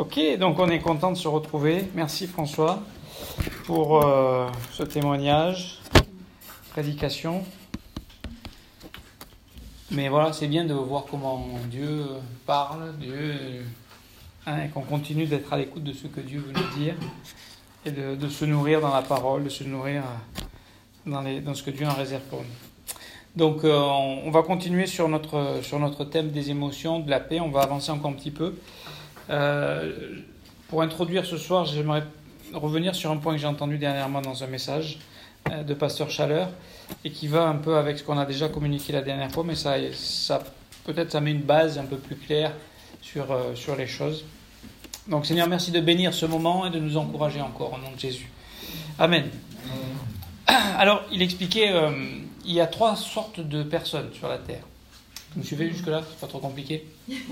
Ok, donc on est content de se retrouver. Merci François pour ce témoignage, prédication. Mais voilà, c'est bien de voir comment Dieu parle, et qu'on continue d'être à l'écoute de ce que Dieu veut nous dire, et de se nourrir dans la parole, de se nourrir dans ce que Dieu en réserve pour nous. Donc on va continuer sur notre thème des émotions, de la paix. On va avancer encore un petit peu. Pour introduire ce soir, j'aimerais revenir sur un point que j'ai entendu dernièrement dans un message de Pasteur Chaleur et qui va un peu avec ce qu'on a déjà communiqué la dernière fois, mais ça peut-être ça met une base un peu plus claire sur les choses. Donc Seigneur, merci de bénir ce moment et de nous encourager encore au nom de Jésus. Amen. Alors, il expliquait, il y a 3 sortes de personnes sur la terre. Vous me suivez jusque-là? C'est pas trop compliqué?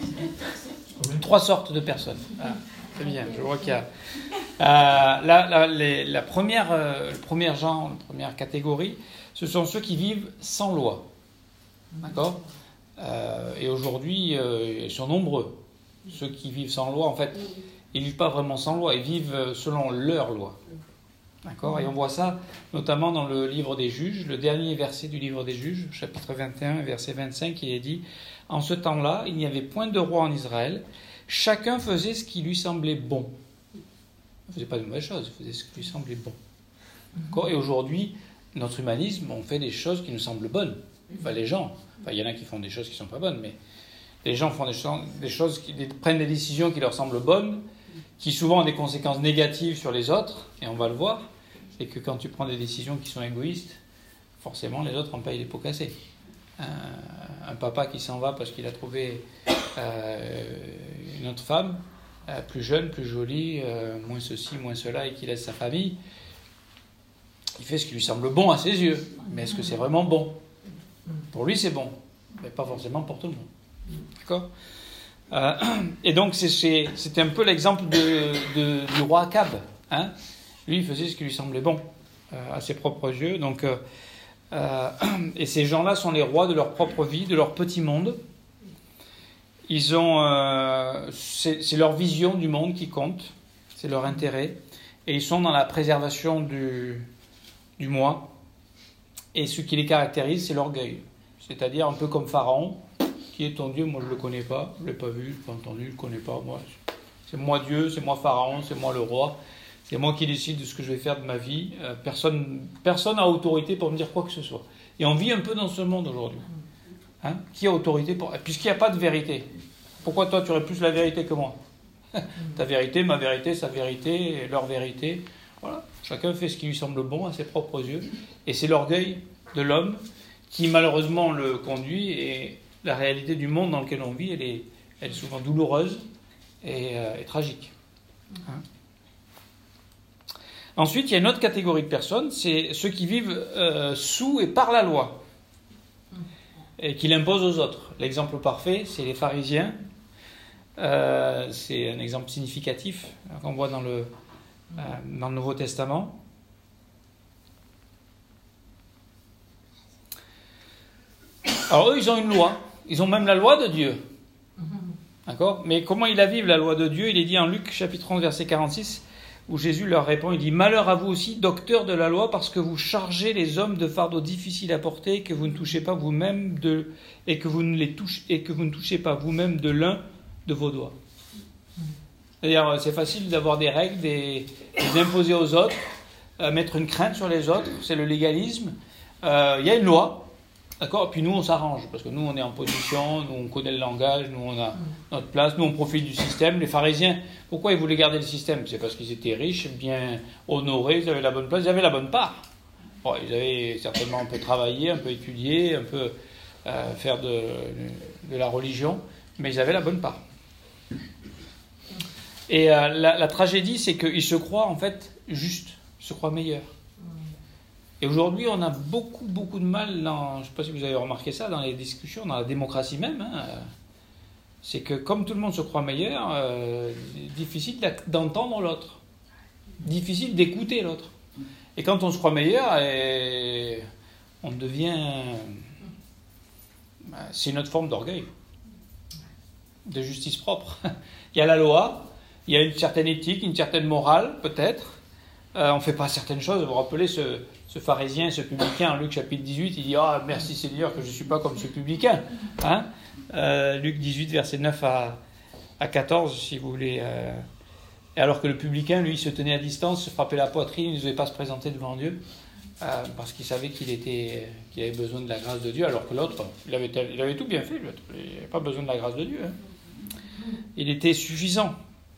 3 sortes de personnes. Ah, c'est bien, je vois qu'il y a... la première genre, la première catégorie, ce sont ceux qui vivent sans loi. D'accord? Et aujourd'hui, ils sont nombreux. Ceux qui vivent sans loi, en fait, ils ne vivent pas vraiment sans loi, ils vivent selon leur loi. D'accord? Et on voit ça notamment dans le livre des Juges, le dernier verset du livre des Juges, chapitre 21, verset 25, il est dit « En ce temps-là, il n'y avait point de roi en Israël, chacun faisait ce qui lui semblait bon. » Il ne faisait pas de mauvaises choses, il faisait ce qui lui semblait bon. D'accord? Et aujourd'hui, notre humanisme, on fait des choses qui nous semblent bonnes. Enfin, les gens, il y en a qui font des choses qui ne sont pas bonnes, mais les gens font des choses, prennent des décisions qui leur semblent bonnes, qui souvent ont des conséquences négatives sur les autres, et on va le voir, c'est que quand tu prends des décisions qui sont égoïstes, forcément les autres en payent les pots cassés. Un papa qui s'en va parce qu'il a trouvé une autre femme, plus jeune, plus jolie, moins ceci, moins cela, et qui laisse sa famille, il fait ce qui lui semble bon à ses yeux, mais est-ce que c'est vraiment bon? Pour lui c'est bon, mais pas forcément pour tout le monde. D'accord? Et donc c'était un peu l'exemple du roi Akab. Hein? Lui, il faisait ce qui lui semblait bon à ses propres yeux. Donc, et ces gens-là sont les rois de leur propre vie, de leur petit monde. Ils ont, c'est leur vision du monde qui compte, c'est leur intérêt, et ils sont dans la préservation du moi. Et ce qui les caractérise, c'est l'orgueil. C'est-à-dire un peu comme Pharaon. Qui est ton Dieu? Moi, je ne le connais pas, je ne l'ai pas vu, je ne l'ai pas entendu, je ne le connais pas. Moi, c'est moi Dieu, c'est moi Pharaon, c'est moi le roi, c'est moi qui décide de ce que je vais faire de ma vie. Personne n'a autorité pour me dire quoi que ce soit. Et on vit un peu dans ce monde aujourd'hui. Hein? Qui a autorité pour... Puisqu'il n'y a pas de vérité. Pourquoi toi, tu aurais plus la vérité que moi? Ta vérité, ma vérité, sa vérité, leur vérité. Voilà. Chacun fait ce qui lui semble bon à ses propres yeux. Et c'est l'orgueil de l'homme qui, malheureusement, le conduit. Et la réalité du monde dans lequel on vit, elle est souvent douloureuse et tragique. Hein? Ensuite, il y a une autre catégorie de personnes, c'est ceux qui vivent sous et par la loi, et qui l'imposent aux autres. L'exemple parfait, c'est les pharisiens. C'est un exemple significatif qu'on voit dans le Nouveau Testament. Alors eux, ils ont une loi. Ils ont même la loi de Dieu. D'accord? Mais comment ils la vivent, la loi de Dieu? Il est dit en Luc, chapitre 11, verset 46, où Jésus leur répond, il dit « Malheur à vous aussi, docteurs de la loi, parce que vous chargez les hommes de fardeaux difficiles à porter, et que vous ne touchez pas vous-même et que vous ne touchez pas vous-même de l'un de vos doigts. » C'est-à-dire, c'est facile d'avoir des règles, des imposer aux autres, mettre une crainte sur les autres, c'est le légalisme. Il y a une loi. D'accord? Et puis nous, on s'arrange, parce que nous, on est en position, nous, on connaît le langage, nous, on a notre place, nous, on profite du système. Les pharisiens, pourquoi ils voulaient garder le système? C'est parce qu'ils étaient riches, bien honorés, ils avaient la bonne place, ils avaient la bonne part. Bon, ils avaient certainement un peu travaillé, un peu étudié, un peu faire de la religion, mais ils avaient la bonne part. Et la tragédie, c'est qu'ils se croient, en fait, justes, ils se croient meilleurs. Et aujourd'hui, on a beaucoup de mal, je ne sais pas si vous avez remarqué ça, dans les discussions, dans la démocratie même, c'est que comme tout le monde se croit meilleur, difficile d'entendre l'autre, difficile d'écouter l'autre. Et quand on se croit meilleur, on devient... C'est une autre forme d'orgueil, de justice propre. Il y a la loi, Il y a une certaine éthique, une certaine morale, peut-être. On ne fait pas certaines choses. Vous vous rappelez ce pharisien, ce publicain, en Luc chapitre 18, il dit « Ah, merci Seigneur que je ne suis pas comme ce publicain. » Luc 18, verset 9 à 14, si vous voulez. Et alors que le publicain, lui, se tenait à distance, se frappait la poitrine, il ne devait pas se présenter devant Dieu, parce qu'il savait qu'il avait besoin de la grâce de Dieu, alors que l'autre, il avait tout bien fait, l'autre. Il n'avait pas besoin de la grâce de Dieu. Il était suffisant.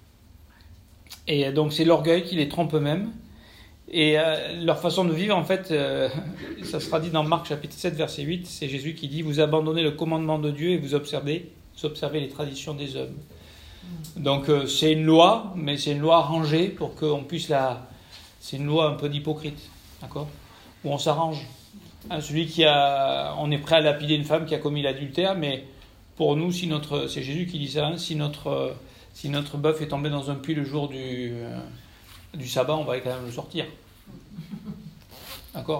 Et donc c'est l'orgueil qui les trompe eux-mêmes. Et leur façon de vivre, en fait, ça sera dit dans Marc chapitre 7, verset 8, c'est Jésus qui dit « Vous abandonnez le commandement de Dieu et vous observez les traditions des hommes. » Donc c'est une loi, mais c'est une loi arrangée pour qu'on puisse la... C'est une loi un peu d'hypocrite, d'accord ? Où on s'arrange. On est prêt à lapider une femme qui a commis l'adultère, mais pour nous, c'est Jésus qui dit ça, si notre bœuf est tombé dans un puits le jour du sabbat, on va quand même le sortir. D'accord ?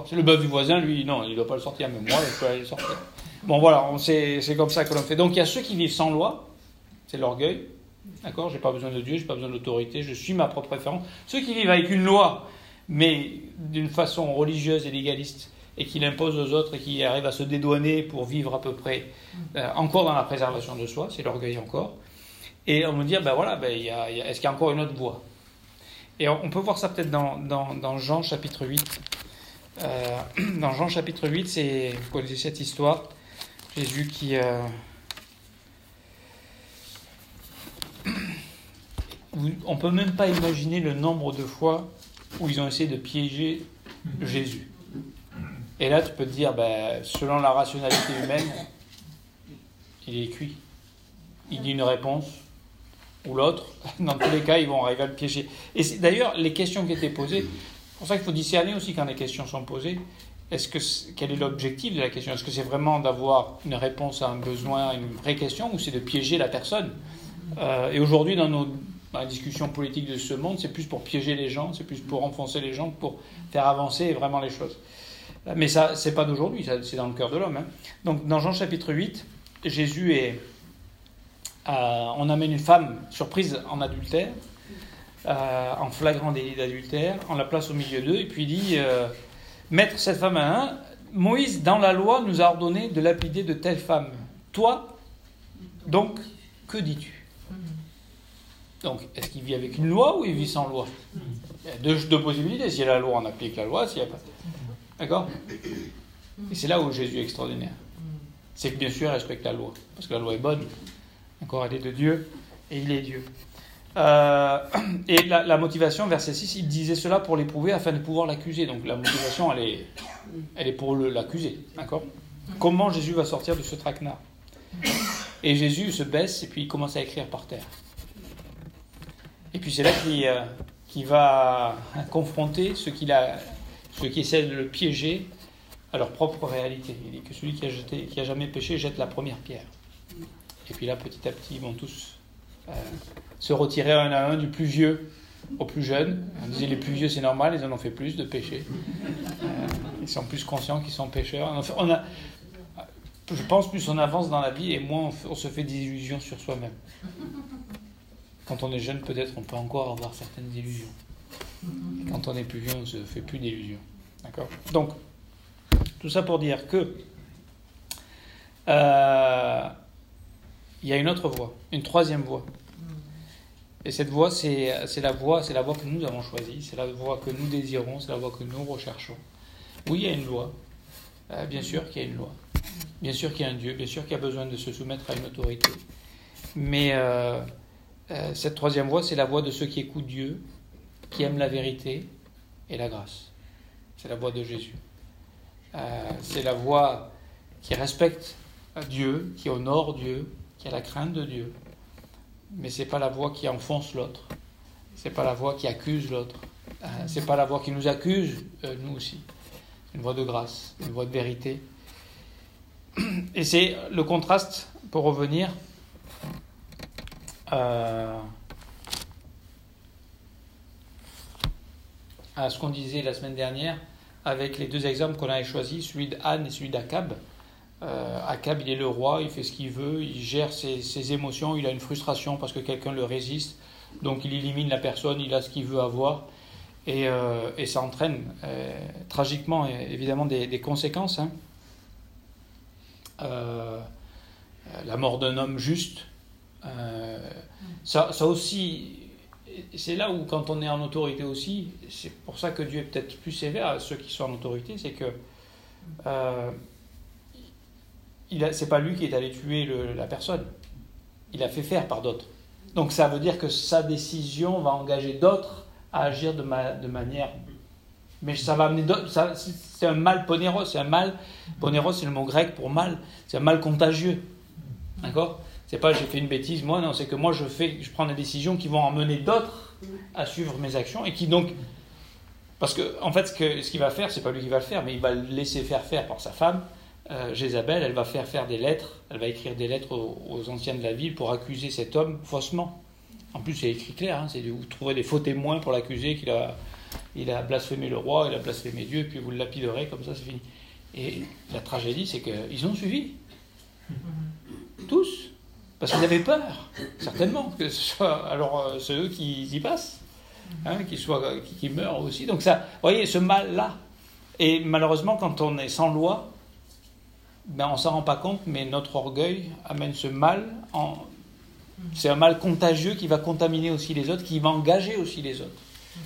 C'est le bœuf du voisin, lui, non, il ne doit pas le sortir, mais moi, je peux aller le sortir. Bon, voilà, c'est comme ça que l'on fait. Donc, il y a ceux qui vivent sans loi, c'est l'orgueil. D'accord ? Je n'ai pas besoin de Dieu, je n'ai pas besoin d'autorité, je suis ma propre référence. Ceux qui vivent avec une loi, mais d'une façon religieuse et légaliste, et qui l'impose aux autres et qui arrivent à se dédouaner pour vivre à peu près encore dans la préservation de soi, c'est l'orgueil encore. Et on me dit, est-ce qu'il y a encore une autre voie ? Et on peut voir ça peut-être dans Jean chapitre 8. Dans Jean chapitre 8, vous connaissez cette histoire, Jésus qui... on ne peut même pas imaginer le nombre de fois où ils ont essayé de piéger Jésus. Et là, tu peux te dire, selon la rationalité humaine, il est cuit. Il dit une réponse ou l'autre. Dans tous les cas, ils vont arriver à le piéger. Et c'est d'ailleurs les questions qui étaient posées. C'est pour ça qu'il faut discerner aussi quand les questions sont posées. Quel est l'objectif de la question ? Est-ce que c'est vraiment d'avoir une réponse à un besoin, une vraie question, ou c'est de piéger la personne ? Et aujourd'hui, dans la discussion politique de ce monde, c'est plus pour piéger les gens, c'est plus pour enfoncer les gens, pour faire avancer vraiment les choses. Mais ça, c'est pas d'aujourd'hui, c'est dans le cœur de l'homme. Donc, dans Jean chapitre 8, Jésus on amène une femme surprise en adultère, en flagrant délit d'adultère, on la place au milieu d'eux, et puis il dit Maître, cette femme a un. Moïse, dans la loi, nous a ordonné de lapider de telle femme. Toi, donc, que dis-tu ? Donc, est-ce qu'il vit avec une loi ou il vit sans loi ? Il y a deux possibilités. S'il y a la loi, on applique la loi. S'il n'y a pas... D'accord ? Et c'est là où Jésus est extraordinaire. C'est que bien sûr, il respecte la loi. Parce que la loi est bonne. Encore, elle est de Dieu. Et il est Dieu. Et la motivation, verset 6, il disait cela pour l'éprouver afin de pouvoir l'accuser. Donc la motivation, elle est pour l'accuser. D'accord ? Comment Jésus va sortir de ce traquenard ? Et Jésus se baisse et puis il commence à écrire par terre. Et puis c'est là qu'il va confronter ceux qui essaient de le piéger à leur propre réalité. Il dit que celui qui a jamais péché jette la première pierre. Et puis là, petit à petit, ils vont tous se retirer un à un, du plus vieux au plus jeune. On disait les plus vieux, c'est normal, ils en ont fait plus de péchés. Ils sont plus conscients qu'ils sont pécheurs. Je pense plus on avance dans la vie et moins on se fait des illusions sur soi-même. Quand on est jeune, peut-être on peut encore avoir certaines illusions. Et quand on est plus vieux, on ne se fait plus d'illusions. D'accord ? Donc, tout ça pour dire que il y a une autre voie, une troisième voie. Et cette voie, c'est la voie que nous avons choisie, c'est la voie que nous désirons, c'est la voie que nous recherchons. Oui, il y a une loi. Bien sûr qu'il y a une loi. Bien sûr qu'il y a un Dieu, bien sûr qu'il y a besoin de se soumettre à une autorité. Mais cette troisième voie, c'est la voie de ceux qui écoutent Dieu, qui aiment la vérité et la grâce. C'est la voie de Jésus. C'est la voie qui respecte Dieu, qui honore Dieu, qui a la crainte de Dieu. Mais ce n'est pas la voie qui enfonce l'autre. Ce n'est pas la voie qui accuse l'autre. Ce n'est pas la voie qui nous accuse, nous aussi. C'est une voie de grâce, une voie de vérité. Et c'est le contraste, pour revenir à ce qu'on disait la semaine dernière, avec les deux exemples qu'on avait choisis, celui d'Anne et celui d'Akab. Akab, il est le roi, il fait ce qu'il veut, il gère ses émotions, il a une frustration parce que quelqu'un le résiste. Donc il élimine la personne, il a ce qu'il veut avoir, et ça entraîne tragiquement évidemment des conséquences. Hein. La mort d'un homme juste, ça aussi, c'est là où quand on est en autorité aussi, c'est pour ça que Dieu est peut-être plus sévère à ceux qui sont en autorité, c'est que c'est pas lui qui est allé tuer la personne, il a fait faire par d'autres. Donc ça veut dire que sa décision va engager d'autres à agir de manière... Mais ça va amener d'autres... C'est un mal ponéros, c'est un mal... Ponéros, c'est le mot grec pour mal, c'est un mal contagieux. D'accord ? C'est pas j'ai fait une bêtise, moi, non, c'est que moi je prends des décisions qui vont emmener d'autres à suivre mes actions et qui donc... Parce que, en fait, ce qu'il va faire, c'est pas lui qui va le faire, mais il va le laisser faire par sa femme, Jézabel. Elle va faire des lettres, elle va écrire des lettres aux anciens de la ville pour accuser cet homme faussement. En plus, c'est écrit clair, hein, c'est vous trouverez des faux témoins pour l'accuser qu'il a blasphémé le roi, il a blasphémé Dieu, puis vous le lapiderez, comme ça c'est fini. Et la tragédie, c'est qu'ils ont suivi. Tous. Parce qu'ils avaient peur, certainement, que ce soit alors ceux qui y passent, hein, qui meurent aussi. Donc ça, vous voyez, ce mal-là. Et malheureusement, quand on est sans loi, ben on ne s'en rend pas compte, mais notre orgueil amène ce mal c'est un mal contagieux qui va contaminer aussi les autres, qui va engager aussi les autres.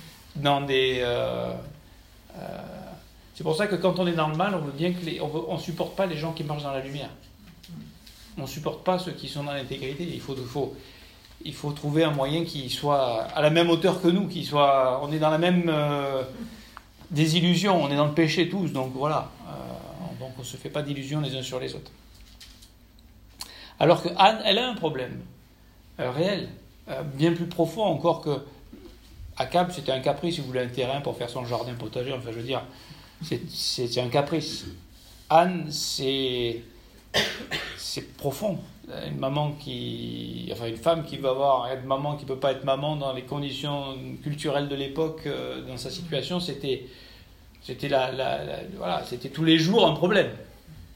C'est pour ça que quand on est dans le mal, on veut bien on supporte pas les gens qui marchent dans la lumière. On ne supporte pas ceux qui sont dans l'intégrité. Il faut trouver un moyen qui soit à la même hauteur que nous, on est dans la même désillusion, on est dans le péché tous, donc voilà. Donc on ne se fait pas d'illusions les uns sur les autres. Alors que Anne, elle a un problème réel, bien plus profond encore que Akab, c'était un caprice, il voulait un terrain pour faire son jardin potager, enfin je veux dire, c'est un caprice. Anne, c'est profond. Une femme qui va être maman, qui ne peut pas être maman dans les conditions culturelles de l'époque, dans sa situation, c'était c'était tous les jours un problème. D'accord ?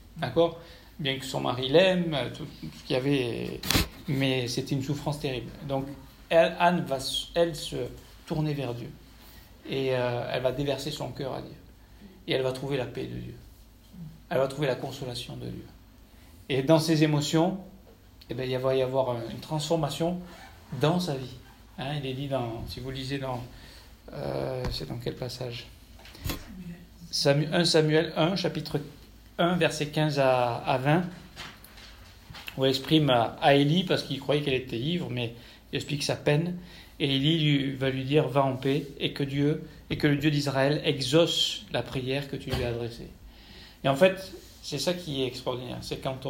Bien que son mari l'aime, tout ce qu'il y avait, mais c'était une souffrance terrible. Donc Anne va, elle, se tourner vers Dieu. Et elle va déverser son cœur à Dieu. Et elle va trouver la paix de Dieu. Elle va trouver la consolation de Dieu. Et dans ses émotions, il va y avoir une transformation dans sa vie. Hein, il est dit si vous lisez c'est dans quel passage ? 1 Samuel 1, chapitre 1, versets 15 à 20, où elle exprime à Élie, parce qu'il croyait qu'elle était ivre, mais il explique sa peine, et Élie va lui dire « Va en paix, et que le Dieu d'Israël exauce la prière que tu lui as adressée. » Et en fait, c'est ça qui est extraordinaire, c'est quand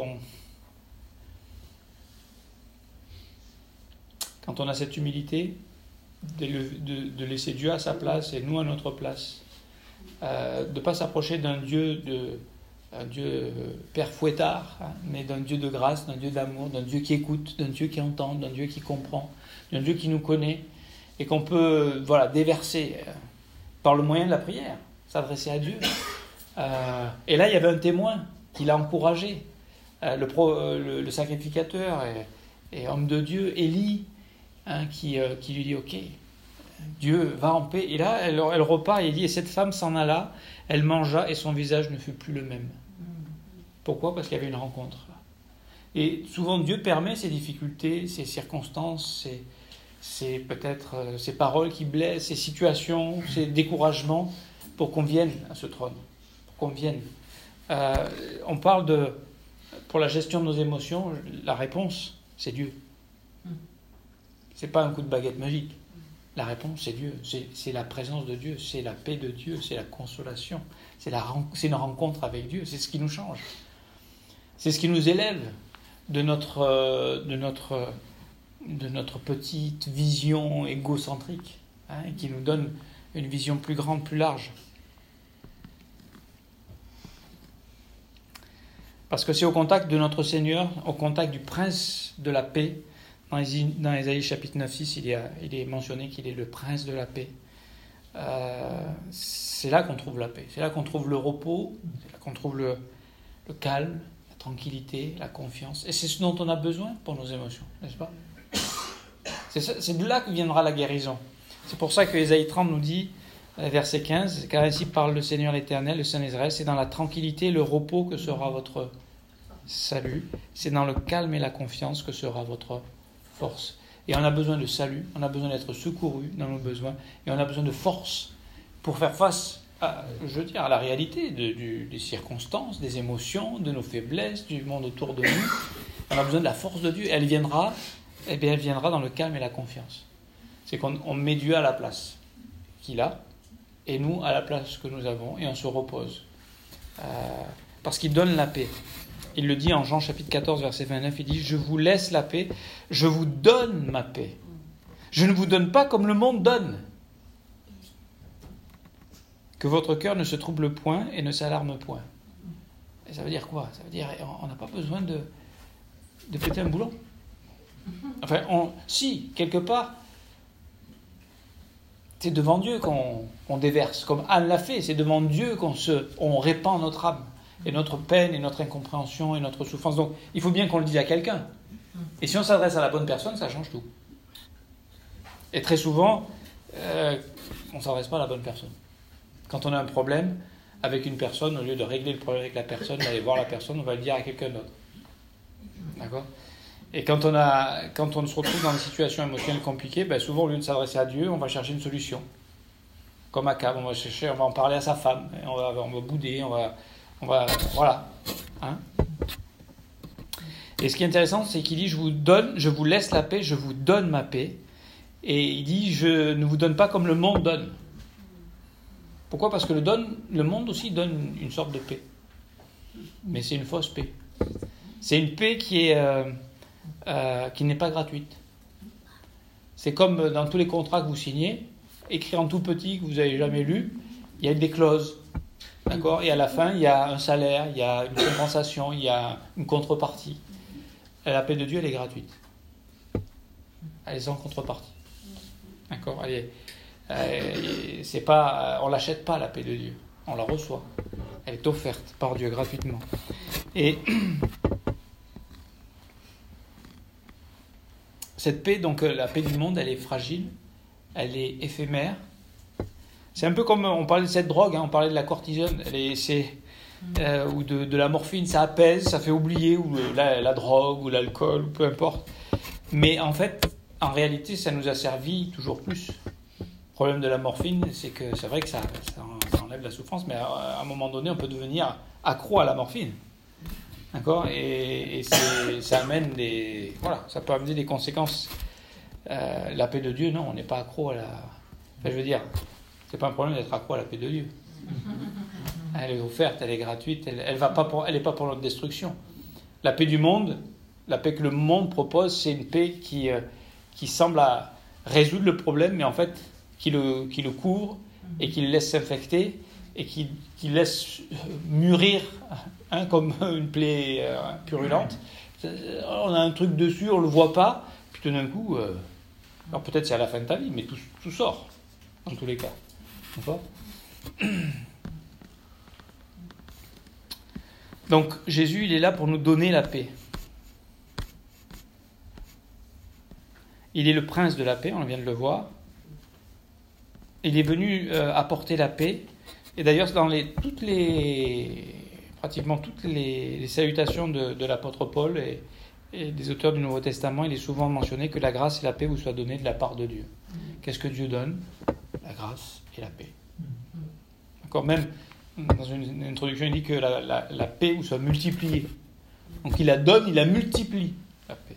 on a cette humilité de laisser Dieu à sa place et nous à notre place, de ne pas s'approcher d'un Dieu Père Fouettard, hein, mais d'un Dieu de grâce, d'un Dieu d'amour, d'un Dieu qui écoute, d'un Dieu qui entend, d'un Dieu qui comprend, d'un Dieu qui nous connaît, et qu'on peut déverser par le moyen de la prière, s'adresser à Dieu. Et là, il y avait un témoin qui l'a encouragé, le sacrificateur et homme de Dieu, Élie, hein, qui lui dit « Ok, Dieu va en paix. » Et là, elle repart et elle dit « Et cette femme s'en alla, elle mangea et son visage ne fut plus le même. » Pourquoi ? Parce qu'il y avait une rencontre. Et souvent, Dieu permet ces difficultés, ces circonstances, ces peut-être ces paroles qui blessent, ces situations, ces découragements, pour qu'on vienne à ce trône, pour qu'on vienne. On parle pour la gestion de nos émotions, la réponse, c'est Dieu. C'est pas un coup de baguette magique. La réponse, c'est Dieu. C'est la présence de Dieu, c'est la paix de Dieu, c'est la consolation, c'est une rencontre avec Dieu, c'est ce qui nous change. C'est ce qui nous élève de notre petite vision égocentrique, hein, et qui nous donne une vision plus grande, plus large. Parce que c'est au contact de notre Seigneur, au contact du Prince de la paix. Dans Ésaïe chapitre 9-6, il est mentionné qu'il est le Prince de la paix. C'est là qu'on trouve la paix, c'est là qu'on trouve le repos, c'est là qu'on trouve le calme, la tranquillité, la confiance. Et c'est ce dont on a besoin pour nos émotions, n'est-ce pas ? C'est de là que viendra la guérison. C'est pour ça que Ésaïe 30 nous dit, verset 15, « Car ainsi parle le Seigneur l'Éternel, le Saint d'Israël, c'est dans la tranquillité et le repos que sera votre salut, c'est dans le calme et la confiance que sera votre force. » Et on a besoin de salut, on a besoin d'être secouru dans nos besoins, et on a besoin de force pour faire face à la réalité des circonstances, des émotions, de nos faiblesses, du monde autour de nous. On a besoin de la force de Dieu. Elle viendra dans le calme et la confiance. C'est qu'on met Dieu à la place qu'il a, et nous à la place que nous avons, et on se repose. Parce qu'il donne la paix. Il le dit en Jean chapitre 14, verset 29, il dit « Je vous laisse la paix, je vous donne ma paix. Je ne vous donne pas comme le monde donne. Que votre cœur ne se trouble point et ne s'alarme point. » Et ça veut dire quoi ? Ça veut dire on n'a pas besoin de péter un boulon. Enfin, si, quelque part, c'est devant Dieu qu'on déverse, comme Anne l'a fait, c'est devant Dieu qu'on répand notre âme, et notre peine, et notre incompréhension, et notre souffrance. Donc, il faut bien qu'on le dise à quelqu'un. Et si on s'adresse à la bonne personne, ça change tout. Et très souvent, on ne s'adresse pas à la bonne personne. Quand on a un problème avec une personne, au lieu de régler le problème avec la personne, d'aller voir la personne, on va le dire à quelqu'un d'autre. D'accord ? Et quand on se retrouve dans une situation émotionnelle compliquée, souvent, au lieu de s'adresser à Dieu, on va chercher une solution. Comme Akab, on va en parler à sa femme, on va bouder, voilà. Hein ? Et ce qui est intéressant, c'est qu'il dit, je vous laisse la paix, je vous donne ma paix. Et il dit, je ne vous donne pas comme le monde donne. Pourquoi ? Parce que le monde aussi donne une sorte de paix. Mais c'est une fausse paix. C'est une paix qui n'est pas gratuite. C'est comme dans tous les contrats que vous signez, écrit en tout petit que vous n'avez jamais lu, il y a des clauses. D'accord ? Et à la fin, il y a un salaire, il y a une compensation, il y a une contrepartie. Et la paix de Dieu, elle est gratuite. Elle est sans contrepartie. D'accord ? On ne l'achète pas, la paix de Dieu. On la reçoit. Elle est offerte par Dieu gratuitement. Et cette paix, donc la paix du monde, elle est fragile, elle est éphémère. C'est un peu comme on parlait de cette drogue, on parlait de la cortisone, ou de la morphine, ça apaise, ça fait oublier, ou la drogue, ou l'alcool, ou peu importe. Mais en fait, en réalité, ça nous a servi toujours plus. Le problème de la morphine, c'est que c'est vrai que ça enlève la souffrance, mais à un moment donné, on peut devenir accro à la morphine. D'accord ? Et ça amène ça peut amener des conséquences. La paix de Dieu, non, on n'est pas accro à la... Enfin, je veux dire, c'est pas un problème d'être accro à la paix de Dieu. Elle est offerte, elle est gratuite, elle n'est pas pour notre destruction. La paix du monde, la paix que le monde propose, c'est une paix qui semble résoudre le problème, mais en fait, qui le couvre et qui le laisse s'infecter et qui laisse mûrir comme une plaie purulente. On a un truc dessus, on ne le voit pas, puis tout d'un coup, alors peut-être c'est à la fin de ta vie, mais tout sort, dans tous les cas. D'accord ? Donc Jésus, il est là pour nous donner la paix. Il est le prince de la paix, on vient de le voir. Il est venu apporter la paix. Et d'ailleurs, dans pratiquement toutes les salutations de l'apôtre Paul et des auteurs du Nouveau Testament, il est souvent mentionné que la grâce et la paix vous soient données de la part de Dieu. Qu'est-ce que Dieu donne ? La grâce et la paix. D'accord ? Même dans une introduction, il dit que la paix vous soit multipliée. Donc il la donne, il la multiplie, la paix.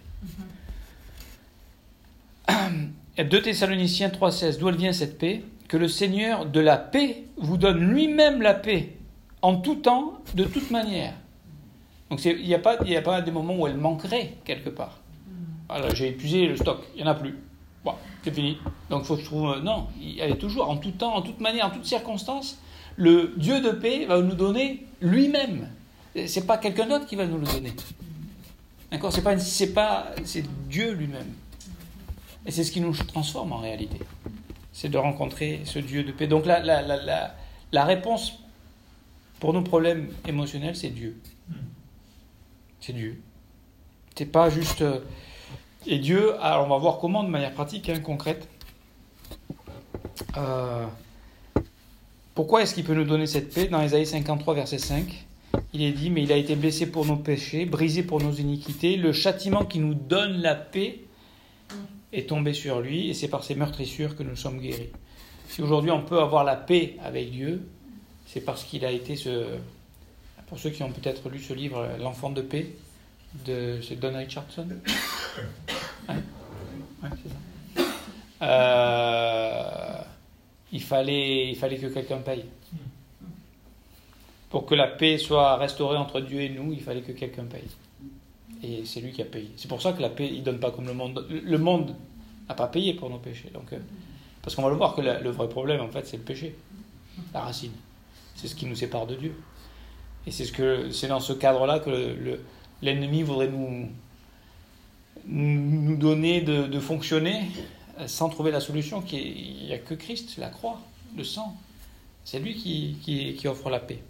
2 Thessaloniciens 3,16, d'où elle vient cette paix ? Que le Seigneur de la paix vous donne lui-même la paix, en tout temps, de toute manière. Donc il n'y a pas des moments où elle manquerait, quelque part. Alors j'ai épuisé le stock, il n'y en a plus. Bon, c'est fini. Donc il faut que je trouve... non, elle est toujours, en tout temps, en toute manière, en toutes circonstances, le Dieu de paix va nous donner lui-même. C'est pas quelqu'un d'autre qui va nous le donner. D'accord ? C'est Dieu lui-même. Et c'est ce qui nous transforme en réalité. C'est de rencontrer ce Dieu de paix. Donc la réponse pour nos problèmes émotionnels, c'est Dieu. C'est Dieu. C'est pas juste Et Dieu, alors on va voir comment de manière pratique, concrète. Pourquoi est-ce qu'il peut nous donner cette paix? Dans Ésaïe 53, verset 5, il est dit « Mais il a été blessé pour nos péchés, brisé pour nos iniquités. Le châtiment qui nous donne la paix est tombé sur lui, et c'est par ses meurtrissures que nous sommes guéris. » Si aujourd'hui on peut avoir la paix avec Dieu, c'est parce qu'il a été Pour ceux qui ont peut-être lu ce livre, « L'enfant de paix », c'est Don Richardson. Ouais, c'est ça. Il fallait que quelqu'un paye. Pour que la paix soit restaurée entre Dieu et nous, il fallait que quelqu'un paye. Et c'est lui qui a payé. C'est pour ça que la paix, il ne donne pas comme le monde. Le monde n'a pas payé pour nos péchés. Donc, parce qu'on va le voir que le vrai problème, en fait, c'est le péché. La racine. C'est ce qui nous sépare de Dieu. Et c'est dans ce cadre-là que l'ennemi voudrait nous donner de fonctionner sans trouver la solution. Il n'y a que Christ, la croix, le sang. C'est lui qui offre la paix.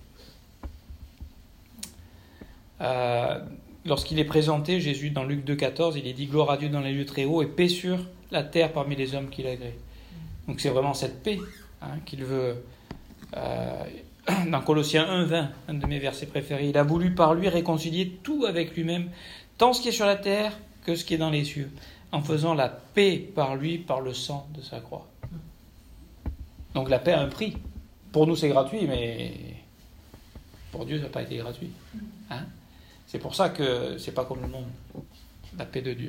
Lorsqu'il est présenté, Jésus, dans Luc 2,14, il est dit « Gloire à Dieu dans les lieux très hauts et paix sur la terre parmi les hommes qu'il agrée. » Donc c'est vraiment cette paix qu'il veut. Dans Colossiens 1,20, un de mes versets préférés, il a voulu par lui réconcilier tout avec lui-même, tant ce qui est sur la terre que ce qui est dans les cieux, en faisant la paix par lui, par le sang de sa croix. Donc la paix a un prix. Pour nous c'est gratuit, mais pour Dieu ça n'a pas été gratuit. C'est pour ça que c'est pas comme le monde. La paix de Dieu.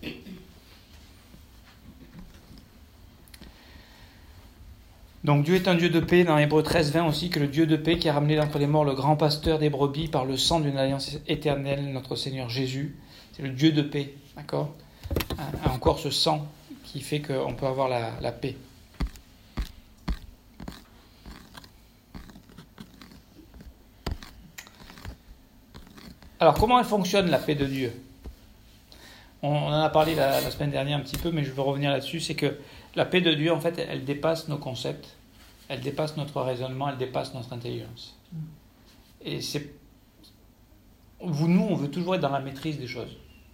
Donc Dieu est un Dieu de paix, dans Hébreux 13,20 aussi, que le Dieu de paix qui a ramené d'entre les morts le grand pasteur des brebis par le sang d'une alliance éternelle, notre Seigneur Jésus. C'est le Dieu de paix, d'accord ? Encore ce sang qui fait qu'on peut avoir la paix. Alors comment elle fonctionne la paix de Dieu ? On en a parlé la semaine dernière un petit peu, mais je veux revenir là-dessus. C'est que la paix de Dieu, en fait, elle dépasse nos concepts, elle dépasse notre raisonnement, elle dépasse notre intelligence. Et nous, on veut toujours être dans la maîtrise des choses.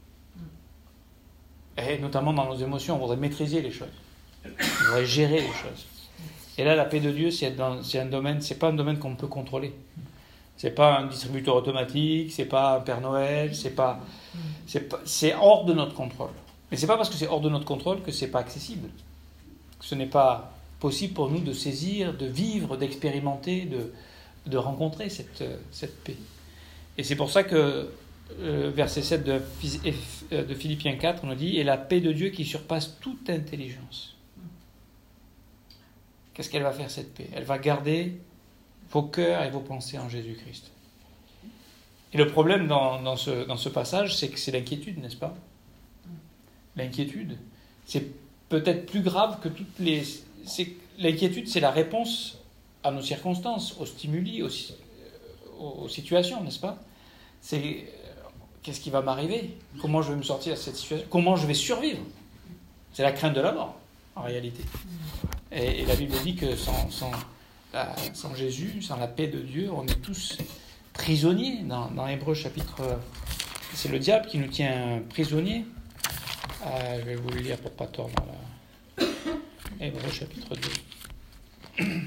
Et notamment dans nos émotions, on voudrait maîtriser les choses. On voudrait gérer les choses. Et là, la paix de Dieu, c'est un domaine, c'est pas un domaine qu'on peut contrôler. C'est pas un distributeur automatique, c'est pas un Père Noël, c'est hors de notre contrôle. Mais c'est pas parce que c'est hors de notre contrôle que c'est pas accessible. Ce n'est pas possible pour nous de saisir, de vivre, d'expérimenter, de rencontrer cette paix. Et c'est pour ça que verset 7 de Philippiens 4, on nous dit « Et la paix de Dieu qui surpasse toute intelligence ». Qu'est-ce qu'elle va faire cette paix ? Elle va garder vos cœurs et vos pensées en Jésus-Christ. Et le problème dans ce passage, c'est que c'est l'inquiétude, n'est-ce pas ? L'inquiétude, c'est peut-être plus grave que toutes les... L'inquiétude, c'est la réponse à nos circonstances, aux stimuli, aux situations, n'est-ce pas ? C'est qu'est-ce qui va m'arriver ? Comment je vais me sortir de cette situation ? Comment je vais survivre ? C'est la crainte de la mort, en réalité. Et la Bible dit que sans Jésus, sans la paix de Dieu, on est tous prisonniers. Dans Hébreux chapitre... C'est le diable qui nous tient prisonniers. Je vais vous le lire pour ne pas tordre. Hébreux chapitre 2.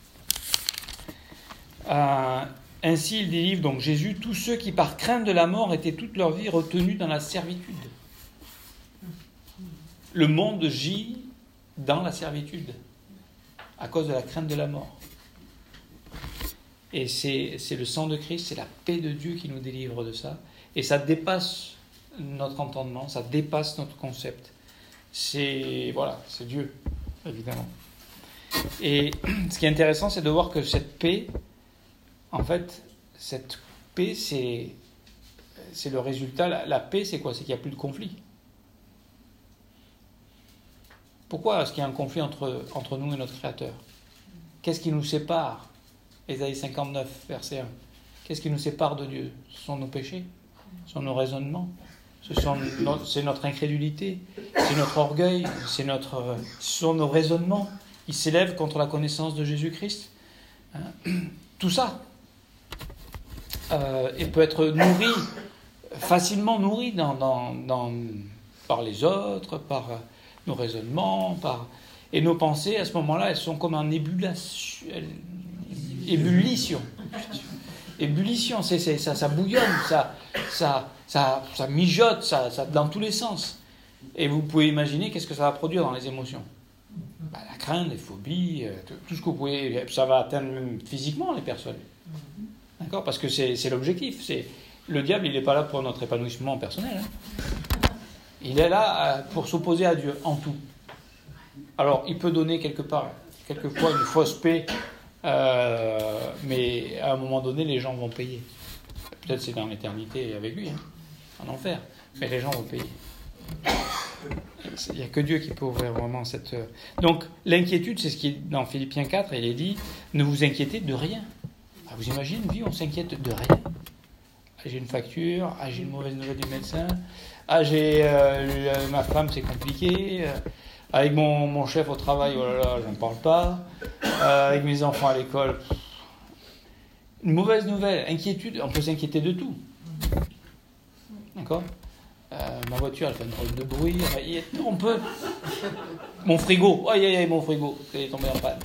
Ainsi, il délivre donc Jésus tous ceux qui, par crainte de la mort, étaient toute leur vie retenus dans la servitude. Le monde gît dans la servitude à cause de la crainte de la mort. Et c'est le sang de Christ, c'est la paix de Dieu qui nous délivre de ça. Et ça dépasse notre entendement, ça dépasse notre concept. C'est Dieu, évidemment. Et ce qui est intéressant, c'est de voir que cette paix, en fait, cette paix, c'est le résultat. La paix, c'est quoi ? C'est qu'il n'y a plus de conflit. Pourquoi est-ce qu'il y a un conflit entre nous et notre Créateur ? Qu'est-ce qui nous sépare ? Ésaïe 59, verset 1. Qu'est-ce qui nous sépare de Dieu ? Ce sont nos péchés, ce sont nos raisonnements, c'est notre incrédulité, c'est notre orgueil, ce sont nos raisonnements qui s'élèvent contre la connaissance de Jésus-Christ. Tout ça peut être facilement nourri dans par les autres, par nos raisonnements, et nos pensées, à ce moment-là, elles sont comme en ébullition. Ébullition, ça bouillonne, ça mijote, ça dans tous les sens. Et vous pouvez imaginer qu'est-ce que ça va produire dans les émotions. La crainte, les phobies, tout ce que vous pouvez, ça va atteindre même physiquement les personnes. D'accord ? Parce que c'est l'objectif. Le diable, il n'est pas là pour notre épanouissement personnel. Il est là pour s'opposer à Dieu en tout. Alors, il peut donner quelquefois une fausse paix, mais à un moment donné, les gens vont payer. Peut-être c'est dans l'éternité avec lui, en enfer, mais les gens vont payer. Il n'y a que Dieu qui peut ouvrir vraiment cette... Donc, l'inquiétude, c'est ce qui est dans Philippiens 4, il est dit, ne vous inquiétez de rien. Vous imaginez une vie, on s'inquiète de rien. J'ai une facture, j'ai une mauvaise nouvelle du médecin, ma femme, c'est compliqué, avec mon chef au travail, oh là là, j'en parle pas, avec mes enfants à l'école. Une mauvaise nouvelle, inquiétude, on peut s'inquiéter de tout. D'accord ? Ma voiture, elle fait une drôle de bruit, on peut... Mon frigo, mon frigo, il est tombé en panne.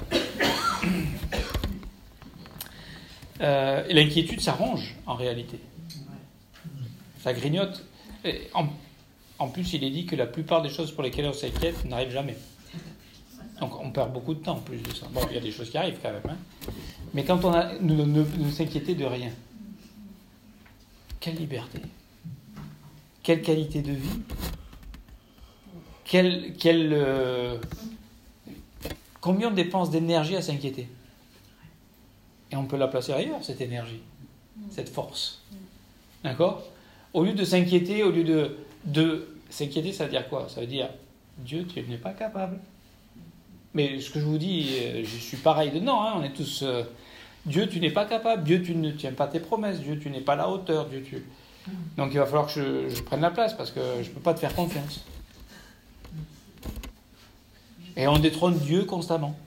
Et l'inquiétude, ça ronge, en réalité. Ça grignote. Et en plus, il est dit que la plupart des choses pour lesquelles on s'inquiète n'arrivent jamais. Donc, on perd beaucoup de temps, en plus de ça. Bon, il y a des choses qui arrivent, quand même. Mais quand on a ne s'inquiéter de rien, quelle liberté, quelle qualité de vie, combien on dépense d'énergie à s'inquiéter. Et on peut la placer ailleurs, cette énergie, cette force. D'accord ? Au lieu de s'inquiéter, au lieu de s'inquiéter, ça veut dire quoi ? Ça veut dire, Dieu, tu n'es pas capable. Mais ce que je vous dis, je suis pareil dedans, on est tous... Dieu, tu n'es pas capable. Dieu, tu ne tiens pas tes promesses. Dieu, tu n'es pas à la hauteur. Donc il va falloir que je prenne la place, parce que je ne peux pas te faire confiance. Et on détrône Dieu constamment.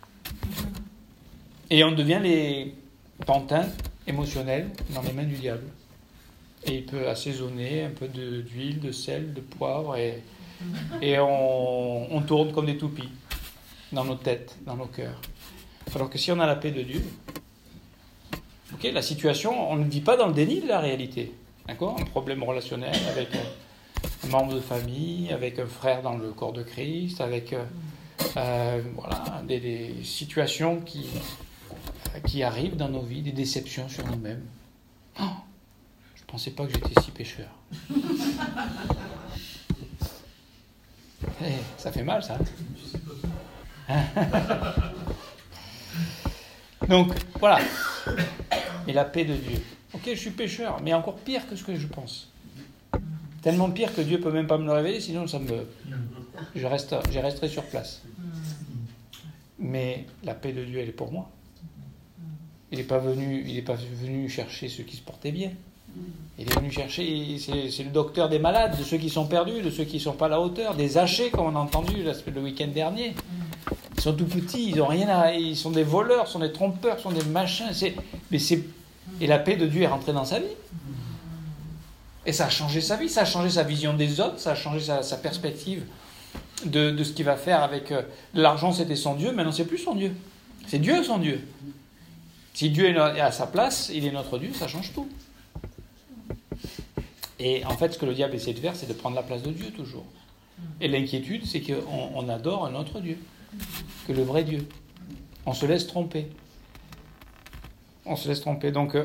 Et on devient les pantins émotionnels dans les mains du diable. Et il peut assaisonner un peu d'huile, de sel, de poivre, et on tourne comme des toupies dans nos têtes, dans nos cœurs. Alors que si on a la paix de Dieu, la situation, on ne vit pas dans le déni de la réalité. D'accord ? Un problème relationnel avec un membre de famille, avec un frère dans le corps de Christ, avec des situations qui arrivent dans nos vies, des déceptions sur nous-mêmes. Oh, je ne pensais pas que j'étais si pécheur. Ça fait mal, ça. Donc, voilà. Et la paix de Dieu. Ok, je suis pécheur, mais encore pire que ce que je pense. Tellement pire que Dieu ne peut même pas me le révéler, sinon je resterai sur place. Mais la paix de Dieu, elle est pour moi. Il n'est pas venu chercher ceux qui se portaient bien. Il est venu chercher, c'est le docteur des malades, de ceux qui sont perdus, de ceux qui ne sont pas à la hauteur, des hachés, comme on a entendu le week-end dernier. Ils sont tout petits, ils sont des voleurs, sont des trompeurs, sont des machins. Et la paix de Dieu est rentrée dans sa vie. Et ça a changé sa vie, ça a changé sa vision des autres, ça a changé sa perspective de ce qu'il va faire avec... l'argent, c'était son Dieu, maintenant c'est plus son Dieu. C'est Dieu son Dieu. Si Dieu est à sa place, il est notre Dieu, ça change tout. Et en fait, ce que le diable essaie de faire, c'est de prendre la place de Dieu toujours. Et l'inquiétude, c'est qu'on adore un autre Dieu que le vrai Dieu. On se laisse tromper. Donc,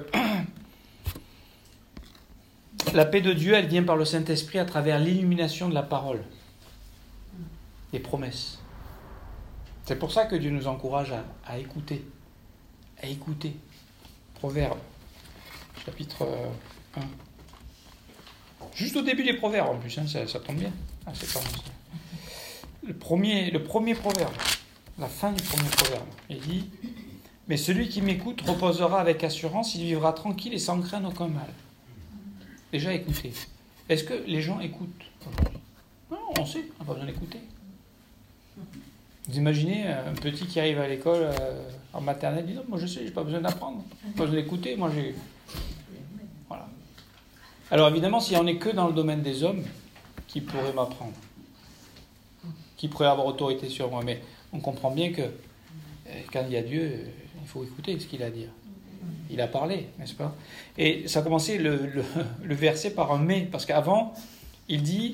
la paix de Dieu, elle vient par le Saint-Esprit à travers l'illumination de la parole, des promesses. C'est pour ça que Dieu nous encourage à écouter. À écouter. Proverbes, chapitre 1. Juste au début des proverbes, en plus, ça tombe bien. C'est pas bon, le premier proverbe, la fin du premier proverbe, il dit « Mais celui qui m'écoute reposera avec assurance, il vivra tranquille et sans craindre aucun mal. » Déjà, écoutez. Est-ce que les gens écoutent aujourd'hui ? Non, on sait, on n'a pas besoin d'écouter. Vous imaginez un petit qui arrive à l'école en maternelle, dit « Non, moi je sais, j'ai pas besoin d'apprendre, j'ai pas besoin d'écouter, moi j'ai... » Voilà. Alors évidemment, si on n'est que dans le domaine des hommes, qui pourrait m'apprendre? Qui pourrait avoir autorité sur moi? Mais on comprend bien que quand il y a Dieu, il faut écouter ce qu'il a à dire. Il a parlé, n'est-ce pas? Et ça a commencé le verset par un mais, parce qu'avant, il dit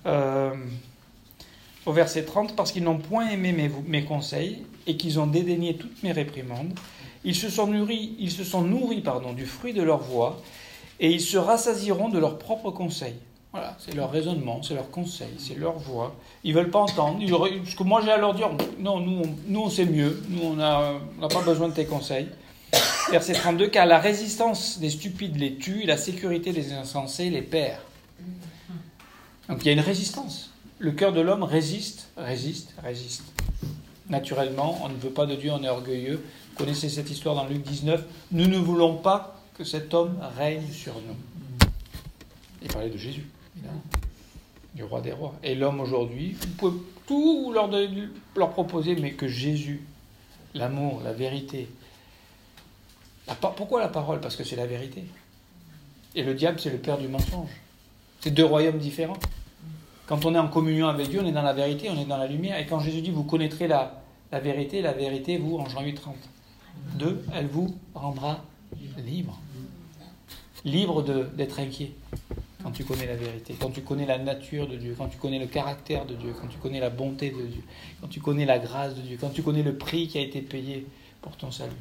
au verset 30, parce qu'ils n'ont point aimé mes conseils et qu'ils ont dédaigné toutes mes réprimandes, ils se sont nourris du fruit de leur voix et ils se rassasieront de leurs propres conseils. Voilà, c'est leur raisonnement, c'est leur conseil, c'est leur voix. Ils ne veulent pas entendre. Ce que moi j'ai à leur dire, non, nous on sait mieux, nous on n'a pas besoin de tes conseils. Verset 32, car la résistance des stupides les tue, et la sécurité des insensés les perd. Donc il y a une résistance. Le cœur de l'homme résiste. Naturellement, on ne veut pas de Dieu, on est orgueilleux. Vous connaissez cette histoire dans Luc 19. Nous ne voulons pas que cet homme règne sur nous. Il parlait de Jésus, évidemment, du roi des rois. Et l'homme aujourd'hui, vous pouvez tout leur proposer, mais que Jésus, l'amour, la vérité. Pourquoi la parole? Parce que c'est la vérité. Et le diable, c'est le père du mensonge. C'est deux royaumes différents. Quand on est en communion avec Dieu, on est dans la vérité, on est dans la lumière. Et quand Jésus dit, vous connaîtrez la vérité, vous, en Jean 8:32, elle vous rendra libre. Libre d'être inquiet quand tu connais la vérité, quand tu connais la nature de Dieu, quand tu connais le caractère de Dieu, quand tu connais la bonté de Dieu, quand tu connais la grâce de Dieu, quand tu connais le prix qui a été payé pour ton salut.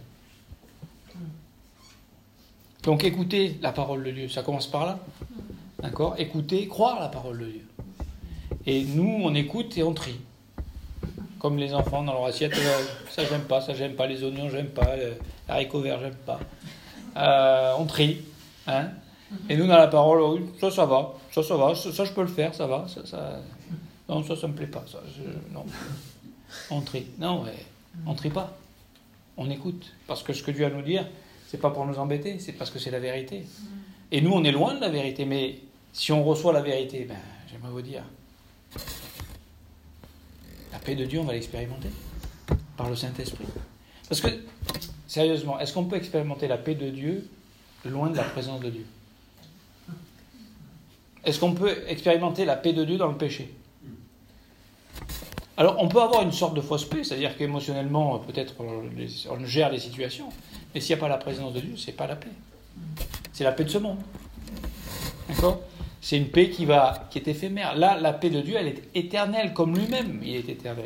Donc écoutez la parole de Dieu, ça commence par là. D'accord? Écoutez, croire la parole de Dieu. Et nous, on écoute et on trie. Comme les enfants dans leur assiette, ça j'aime pas, les oignons j'aime pas, les haricots verts j'aime pas. On trie. Hein? Et nous, dans la parole, ça va, ça je peux le faire, ça va. Non, ça me plaît pas. Non. On trie. Non, mais on trie pas. On écoute. Parce que ce que Dieu a à nous dire, c'est pas pour nous embêter, c'est parce que c'est la vérité. Et nous, on est loin de la vérité, mais si on reçoit la vérité, j'aimerais vous dire, la paix de Dieu, on va l'expérimenter par le Saint-Esprit. Parce que, sérieusement, est-ce qu'on peut expérimenter la paix de Dieu loin de la présence de Dieu? Est-ce qu'on peut expérimenter la paix de Dieu dans le péché? Alors, on peut avoir une sorte de fausse paix, c'est-à-dire qu'émotionnellement, peut-être, on gère les situations, mais s'il n'y a pas la présence de Dieu, c'est pas la paix. C'est la paix de ce monde. D'accord? C'est une paix qui est éphémère. Là, la paix de Dieu, elle est éternelle, comme lui-même, il est éternel.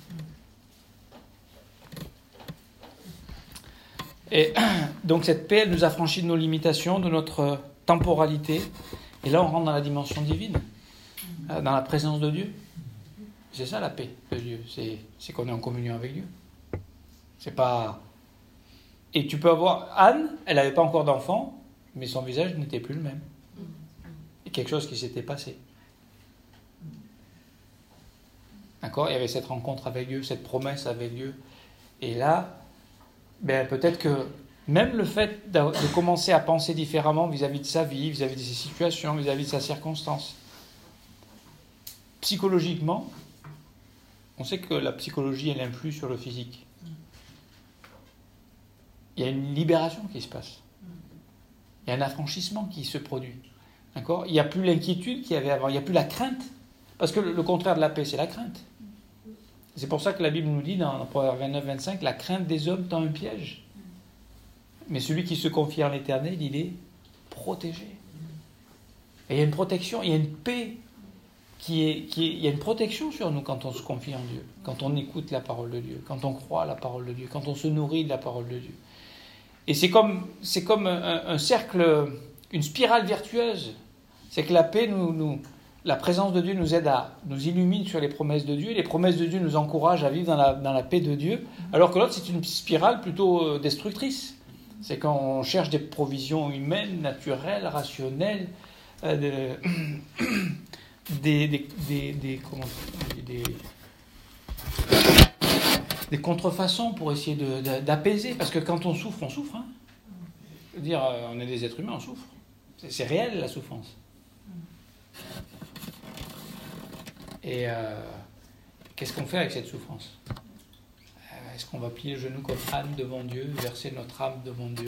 Et donc, cette paix, elle nous affranchit de nos limitations, de notre temporalité. Et là, on rentre dans la dimension divine, dans la présence de Dieu. C'est ça la paix de Dieu, c'est qu'on est en communion avec Dieu. C'est pas... Et tu peux avoir... Anne, elle n'avait pas encore d'enfant, mais son visage n'était plus le même. Il y a quelque chose qui s'était passé. D'accord? Il y avait cette rencontre avec Dieu, cette promesse avec Dieu. Et là, peut-être que même le fait de commencer à penser différemment vis-à-vis de sa vie, vis-à-vis de ses situations, vis-à-vis de sa circonstance, psychologiquement, on sait que la psychologie, elle influe sur le physique. Il y a une libération qui se passe. Il y a un affranchissement qui se produit. D'accord? Il n'y a plus l'inquiétude qu'il y avait avant. Il n'y a plus la crainte. Parce que le contraire de la paix, c'est la crainte. C'est pour ça que la Bible nous dit dans Proverbe 29-25, la crainte des hommes tend un piège. Mais celui qui se confie en l'Éternel, il est protégé. Et il y a une protection, il y a une paix. Il y a une protection sur nous quand on se confie en Dieu, quand on écoute la parole de Dieu, quand on croit à la parole de Dieu, quand on se nourrit de la parole de Dieu. Et c'est comme un cercle, une spirale vertueuse. C'est que la paix, la présence de Dieu nous aide nous illumine sur les promesses de Dieu, et les promesses de Dieu nous encouragent à vivre dans la paix de Dieu, alors que l'autre, c'est une spirale plutôt destructrice. C'est quand on cherche des provisions humaines, naturelles, rationnelles, des contrefaçons pour essayer d'apaiser, parce que quand on souffre, hein. Je veux dire, on est des êtres humains, on souffre. C'est réel, la souffrance. Et qu'est-ce qu'on fait avec cette souffrance? Est-ce qu'on va plier le genou comme Anne devant Dieu, verser notre âme devant Dieu,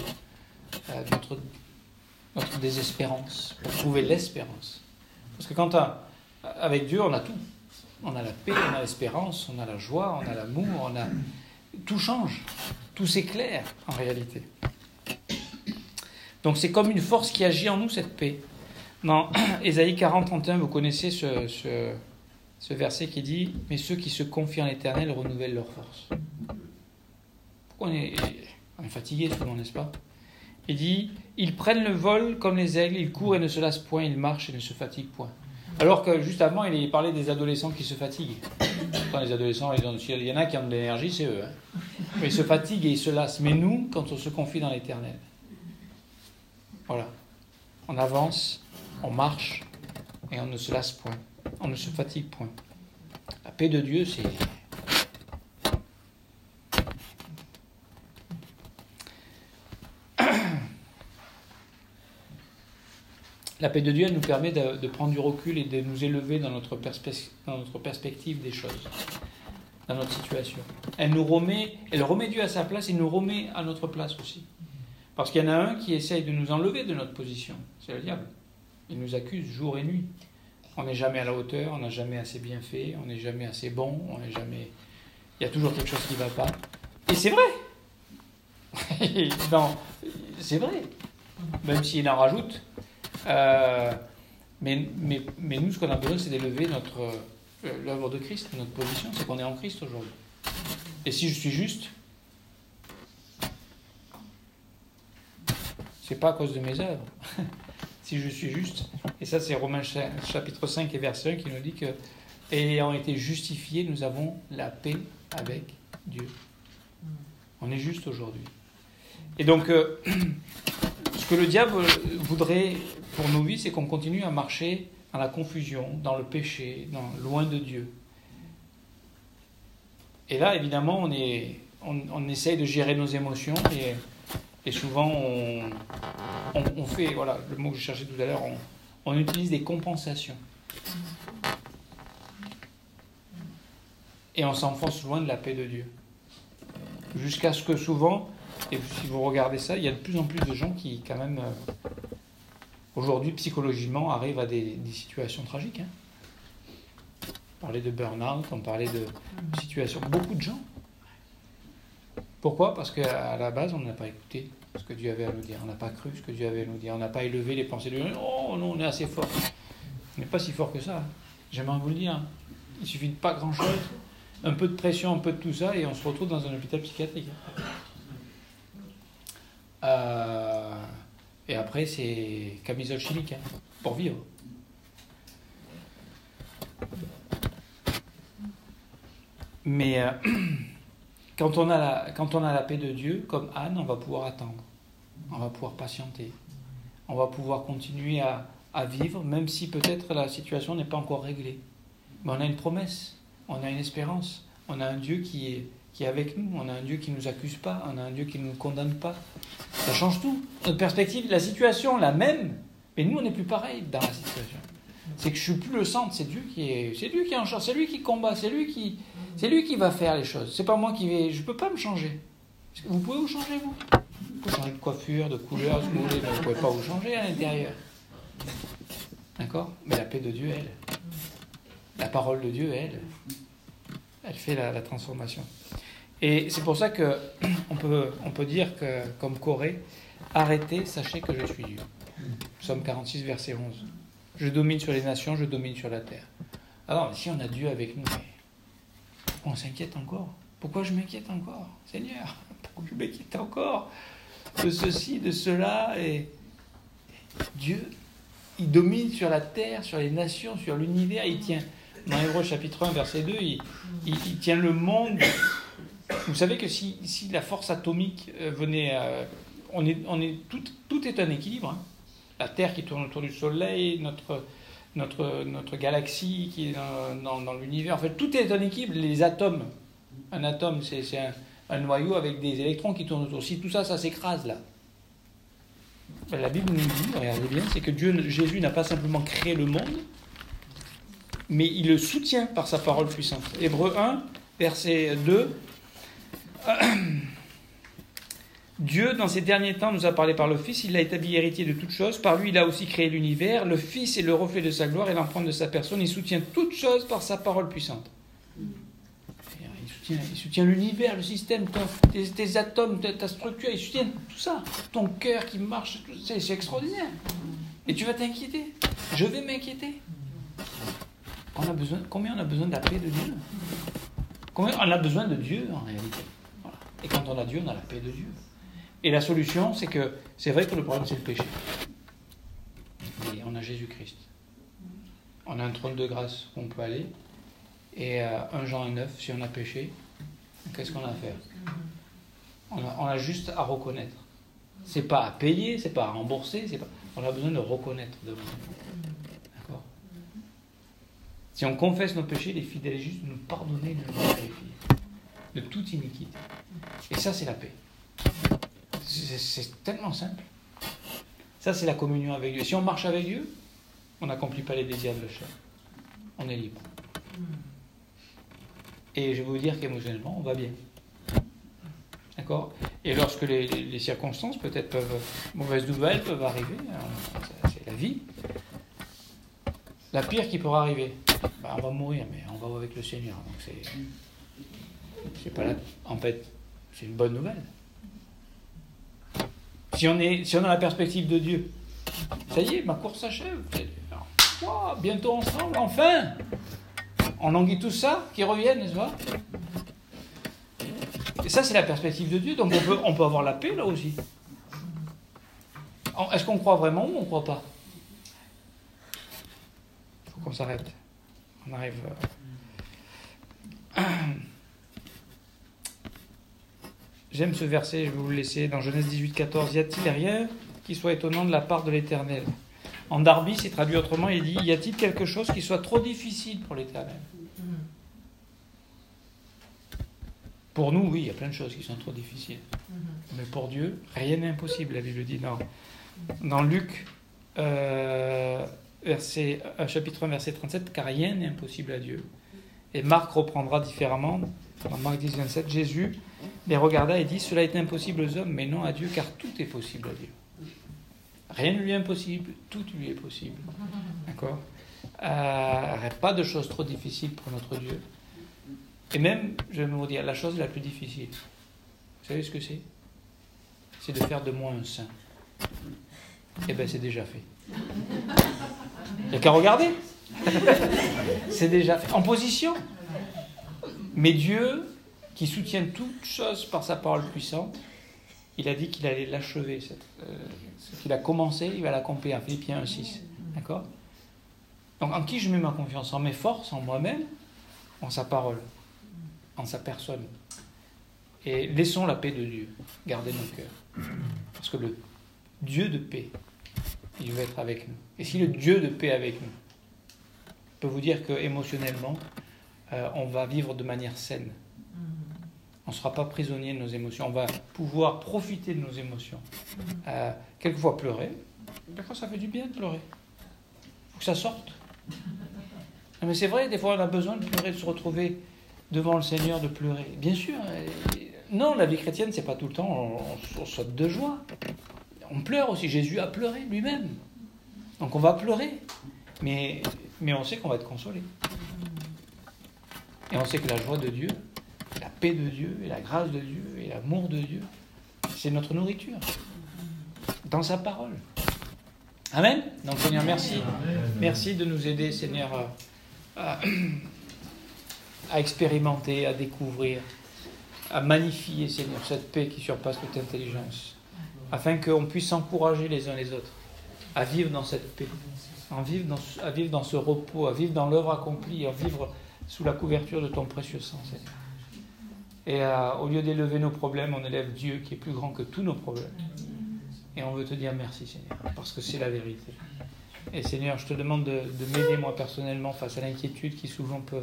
notre désespérance, pour trouver l'espérance? Parce que quand avec Dieu, on a tout. On a la paix, on a l'espérance, on a la joie, on a l'amour, tout change. Tout s'éclaire, en réalité. Donc c'est comme une force qui agit en nous, cette paix. Dans Ésaïe 40, 31, vous connaissez ce verset qui dit « Mais ceux qui se confient en l'Éternel renouvellent leur force. » Pourquoi on est fatigué souvent, n'est-ce pas? Il dit « Ils prennent le vol comme les aigles, ils courent et ne se lassent point, ils marchent et ne se fatiguent point. » Alors que juste avant, il parlait des adolescents qui se fatiguent. Quand les adolescents, il y en a qui ont de l'énergie, c'est eux. Hein. Mais ils se fatiguent et ils se lassent. Mais nous, quand on se confie dans l'Éternel, voilà, on avance, on marche et on ne se lasse point. On ne se fatigue point. La paix de Dieu, c'est... La paix de Dieu, elle nous permet de prendre du recul et de nous élever dans notre perspective des choses, dans notre situation. Elle remet Dieu à sa place et nous remet à notre place aussi. Parce qu'il y en a un qui essaye de nous enlever de notre position, c'est le diable. Il nous accuse jour et nuit. On n'est jamais à la hauteur, on n'a jamais assez bien fait, on n'est jamais assez bon, il y a toujours quelque chose qui ne va pas. Et c'est vrai. Non, c'est vrai. Même s'il en rajoute. Mais nous, ce qu'on a besoin, c'est d'élever l'œuvre de Christ, notre position, c'est qu'on est en Christ aujourd'hui. Et si je suis juste, c'est pas à cause de mes œuvres. Si je suis juste, et ça c'est Romains chapitre 5 et verset 1 qui nous dit que, ayant été justifiés, nous avons la paix avec Dieu. On est juste aujourd'hui. Et donc, ce que le diable voudrait pour nos vies, c'est qu'on continue à marcher dans la confusion, dans le péché, loin de Dieu. Et là, évidemment, on essaye de gérer nos émotions et souvent on fait, voilà, le mot que je cherchais tout à l'heure, on utilise des compensations. Et on s'enfonce loin de la paix de Dieu. Jusqu'à ce que souvent, et si vous regardez ça, il y a de plus en plus de gens qui, quand même, aujourd'hui, psychologiquement, arrivent à des situations tragiques. Hein. On parlait de burn-out, on parlait de situations... Beaucoup de gens. Pourquoi ? Parce qu'à la base, on n'a pas écouté ce que Dieu avait à nous dire. On n'a pas cru ce que Dieu avait à nous dire. On n'a pas élevé les pensées de Dieu. Oh non, on est assez fort. On n'est pas si fort que ça. J'aimerais vous le dire. Il suffit de pas grand-chose. Un peu de pression, un peu de tout ça, et on se retrouve dans un hôpital psychiatrique. Et après, c'est camisole chimique, pour vivre. Mais quand on a la paix de Dieu, comme Anne, on va pouvoir attendre. On va pouvoir patienter. On va pouvoir continuer à vivre, même si peut-être la situation n'est pas encore réglée. Mais on a une promesse, on a une espérance, on a un Dieu qui est avec nous, on a un Dieu qui ne nous accuse pas, on a un Dieu qui ne nous condamne pas. Ça change tout. Notre perspective, la situation, la même, mais nous, on n'est plus pareil dans la situation. C'est que je ne suis plus le centre, c'est Dieu qui est en charge, c'est lui qui combat, c'est lui qui va faire les choses. C'est pas moi qui vais... Je ne peux pas me changer. Vous pouvez vous changer, vous ? Vous pouvez changer de coiffure, de couleur, ce que vous voulez, mais vous ne pouvez pas vous changer à l'intérieur. D'accord ? Mais la paix de Dieu, elle. La parole de Dieu, elle fait la transformation. Et c'est pour ça qu'on peut dire que, comme Corée, arrêtez, sachez que je suis Dieu. Psaume 46, verset 11. Je domine sur les nations, je domine sur la terre. Alors, si on a Dieu avec nous, mais pourquoi on s'inquiète encore ? Pourquoi je m'inquiète encore ? Seigneur, pourquoi je m'inquiète encore de ceci, de cela ? Et Dieu, il domine sur la terre, sur les nations, sur l'univers, il tient... Dans Hébreux chapitre 1, verset 2, il tient le monde. Vous savez que si la force atomique venait... tout est un équilibre. Hein. La Terre qui tourne autour du Soleil, notre galaxie qui est dans l'univers. En fait, tout est un équilibre. Les atomes. Un atome, c'est un noyau avec des électrons qui tournent autour. Si tout ça s'écrase là. La Bible nous dit, regardez bien, c'est que Jésus n'a pas simplement créé le monde, mais il le soutient par sa parole puissante. Hébreux 1, verset 2. Dieu, dans ces derniers temps, nous a parlé par le Fils. Il l'a établi héritier de toutes choses. Par lui, il a aussi créé l'univers. Le Fils est le reflet de sa gloire et l'empreinte de sa personne. Il soutient toutes choses par sa parole puissante. Il soutient l'univers, le système, tes atomes, ta structure. Il soutient tout ça. Ton cœur qui marche, c'est extraordinaire. Et tu vas t'inquiéter. Je vais m'inquiéter. Combien on a besoin de la paix de Dieu? Combien on a besoin de Dieu, en réalité? Voilà. Et quand on a Dieu, on a la paix de Dieu. Et la solution, c'est que c'est vrai que le problème, c'est le péché. Mais on a Jésus-Christ. On a un trône de grâce où on peut aller. Et 1 Jean 9, si on a péché, qu'est-ce qu'on a à faire? On a juste à reconnaître. C'est pas à payer, c'est pas à rembourser, on a besoin de reconnaître devant Dieu. D'accord? Si on confesse nos péchés, il est fidèle et juste de nous pardonner, de nous glorifier de toute iniquité. Et ça, c'est la paix. C'est tellement simple. Ça, c'est la communion avec Dieu. Si on marche avec Dieu, on n'accomplit pas les désirs de la chair. On est libre. Et je vais vous dire qu'émotionnellement, on va bien. D'accord? Et lorsque les circonstances, peut-être mauvaises nouvelles, peuvent arriver, c'est la vie. La pire qui pourra arriver, on va mourir, mais on va avec le Seigneur. Donc c'est pas là. En fait, c'est une bonne nouvelle. Si on a la perspective de Dieu, ça y est, ma course s'achève. Wow, bientôt ensemble, enfin! On languit tout ça, qui reviennent, n'est-ce pas? Et ça, c'est la perspective de Dieu, donc on peut avoir la paix là aussi. Est-ce qu'on croit vraiment ou on ne croit pas? Il faut qu'on s'arrête. On arrive. J'aime ce verset, je vais vous le laisser, dans Genèse 18, 14. Y a-t-il rien qui soit étonnant de la part de l'Éternel? En Darby, c'est traduit autrement, il dit, y a-t-il quelque chose qui soit trop difficile pour l'Éternel? Pour nous, oui, il y a plein de choses qui sont trop difficiles. Mais pour Dieu, rien n'est impossible, la Bible dit. Dans Luc, chapitre 1, verset 37, car rien n'est impossible à Dieu. Et Marc reprendra différemment, dans Marc 10, 27, Jésus les regarda et dit, cela est impossible aux hommes, mais non à Dieu, car tout est possible à Dieu. Rien ne lui est impossible, tout lui est possible. D'accord? Pas de choses trop difficiles pour notre Dieu. Et même, je vais vous dire, la chose la plus difficile, vous savez ce que c'est? C'est de faire de moi un saint. Eh bien, c'est déjà fait. Il n'y a qu'à regarder. C'est déjà fait. En position. Mais Dieu, qui soutient toutes choses par sa parole puissante, il a dit qu'il allait l'achever. Ce qu'il a commencé, il va l'accomplir. Philippiens 1,6. D'accord? Donc, en qui je mets ma confiance? En mes forces, en moi-même, en sa parole, en sa personne. Et laissons la paix de Dieu garder nos cœurs. Parce que le Dieu de paix, il veut être avec nous. Et si le Dieu de paix est avec nous, je peux vous dire qu'émotionnellement, on va vivre de manière saine. On ne sera pas prisonnier de nos émotions. On va pouvoir profiter de nos émotions. Quelquefois pleurer. Quelquefois ça fait du bien de pleurer. Il faut que ça sorte. Mais c'est vrai, des fois on a besoin de pleurer, de se retrouver devant le Seigneur, de pleurer. Bien sûr. Non, la vie chrétienne, c'est pas tout le temps on saute de joie. On pleure aussi. Jésus a pleuré lui-même. Donc on va pleurer. Mais on sait qu'on va être consolé. Et on sait que la joie de Dieu, la paix de Dieu, et la grâce de Dieu, et l'amour de Dieu, c'est notre nourriture. Dans sa parole. Amen. Donc Seigneur, merci. Merci de nous aider, Seigneur, à expérimenter, à découvrir, à magnifier, Seigneur, cette paix qui surpasse toute intelligence, afin qu'on puisse s'encourager les uns les autres à vivre dans cette paix, à vivre dans ce repos, à vivre dans l'œuvre accomplie, à vivre sous la couverture de ton précieux sang, Seigneur. Et au lieu d'élever nos problèmes, on élève Dieu qui est plus grand que tous nos problèmes. Et on veut te dire merci, Seigneur, parce que c'est la vérité. Et Seigneur, je te demande de m'aider moi personnellement face à l'inquiétude qui souvent peut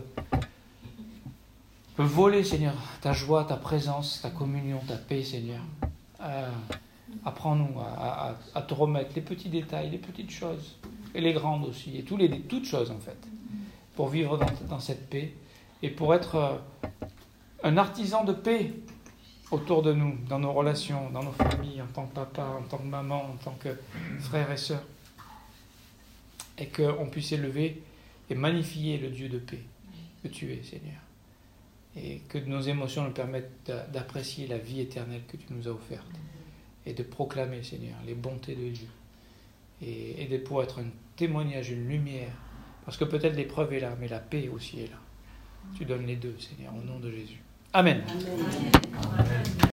voler, Seigneur, ta joie, ta présence, ta communion, ta paix, Seigneur. Apprends-nous à te remettre les petits détails, les petites choses, et les grandes aussi, et toutes choses en fait, pour vivre dans cette paix, et pour être un artisan de paix autour de nous, dans nos relations, dans nos familles, en tant que papa, en tant que maman, en tant que frère et sœur. Et qu'on puisse élever et magnifier le Dieu de paix que tu es, Seigneur. Et que nos émotions nous permettent d'apprécier la vie éternelle que tu nous as offerte. Et de proclamer, Seigneur, les bontés de Dieu. Et de pouvoir être un témoignage, une lumière. Parce que peut-être l'épreuve est là, mais la paix aussi est là. Tu donnes les deux, Seigneur, au nom de Jésus. Amen. Amen. Amen.